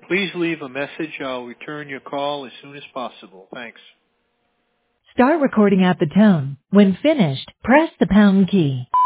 Please leave a message. I'll return your call as soon as possible. Thanks. Start recording at the tone. When finished, press the pound key.